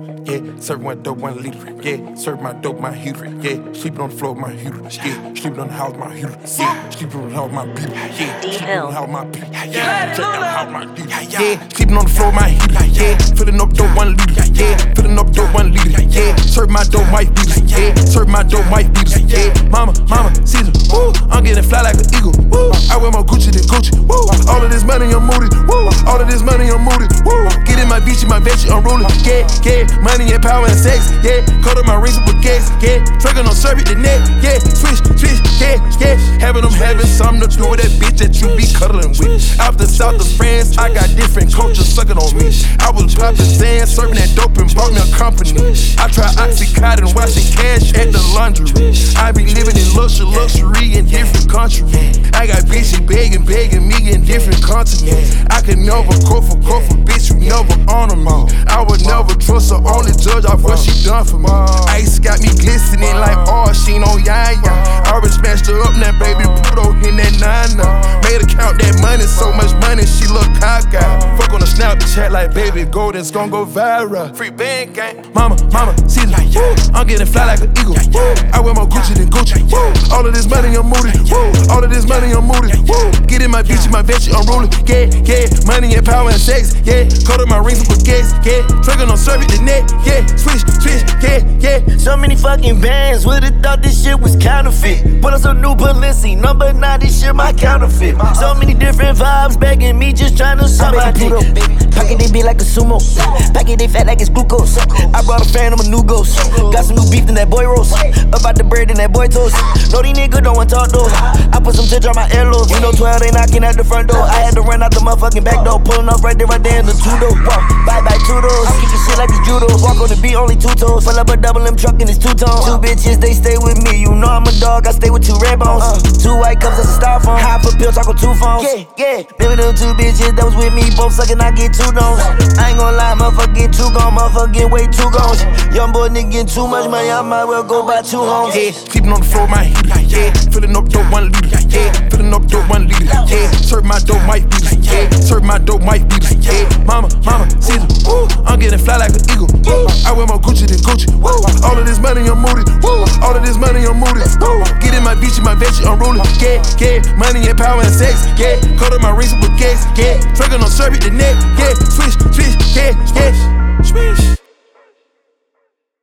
yeah. Serve one dope, 1 liter, yeah. Serve my dope, my heater, yeah. Sleeping on the floor, my heater, yeah. Sleeping on the house, my heater, yeah. Sleeping on the house, my beater, yeah. Sleeping on the house, my beater, yeah. Check out the house, my beater, yeah. Sleeping on the floor, my heater, yeah. Filling up dope, 1 liter, yeah. Filling up dope, 1 liter, yeah. Serve my dope, white beaters, yeah. Serve my dope, white beaters, yeah. Mama, Caesar, woo. I'm getting fly like an eagle, woo. I wear more Gucci than Gucci, woo. All of this money, I'm moody, woo. All of this money, I'm moody, woo. Get in my beach, my veggie, I'm rolling, yeah, yeah. Money and power and sex, yeah. Cut up my rings with gas, yeah. Trigger on serve the net, yeah. Switch, yeah, yeah. Having something to do with that bitch that you be cuddling with. Out the south of France, I got different cultures sucking on me. I was popping sand, serving that dope and bought me a company. I try Oxycontin, washing cash at the laundry. I be living in luxury in different countries. I got bitches begging me in different continents. I can never go for bitch, you never honor me. I would never trust her, only judge off what she done for me. Ice got me glistening like oh, she no yaya. I already smashed her up now, baby, put her in that nana. Made her count that money, so much money, she look cocky. Fuck on the Snapchat like baby, gold, it's gon' go viral. Free band gang, mama, Caesar, woo. I'm getting fly like an eagle, woo. I wear more Gucci than Gucci, woo. All of this money, I'm moody, woo. All of this money, I'm moody, woo. Get in my bitch, my veggie, I'm rolling, yeah, yeah. Money and power and sex, yeah. Cut up my rings with gas, yeah. Trigger on serve the net, yeah. Switch, yeah, yeah. So many fucking bands, would've thought this shit was counterfeit. Put on some new Balenci, number 9, this shit my counterfeit. So many different vibes begging me, just trying to suck my dick. Pocket they be like a sumo, pocket they fat like it's glucose. I brought a fan, I'm a new ghost. Got some new beef in that boy roast, about the bread in that boy toast. No, these niggas don't want talk though. I put some touch on my earlobes. You know 12, they knocking at the front door. I had to run out the motherfucking back door, pulling up right there in the 2-door. Bye, 2 doors. I'm kicking shit like the judo. Walk on the beat, only 2 toes. Fill up a double M truck and it's 2 tones. 2 bitches, they stay with me. You know I'm a dog, I stay with 2 red bones. 2 white cups, that's a styrofoam. High for pill, talk on 2 phones. Yeah. Remember them 2 bitches that was with me, both sucking, I get 2 dones. I ain't gon' lie, motherfucker get 2 gone, motherfucker get way 2 gones. Young boy nigga getting too much money, I might well go buy 2 homes. Yeah, sleeping on the floor, my heater, yeah. Filling up dope, 1 liter, yeah. Filling up dope, 1 liter, yeah. Serve my dope, white beaters, yeah. Serve my dope, white beaters, yeah. Mama, Caesar, woo. I'm getting fly like an eagle, woo. I wear more Gucci than Gucci, woo. All of this money, I'm moody, woo. All of this money, I'm moody, woo. Get in my beach, my veggie, I'm rolling, yeah, yeah. Money and power and sex, yeah. Cut up my rings with gas, yeah. Trigger on serve the net, yeah. Switch, yeah, yeah. Swish.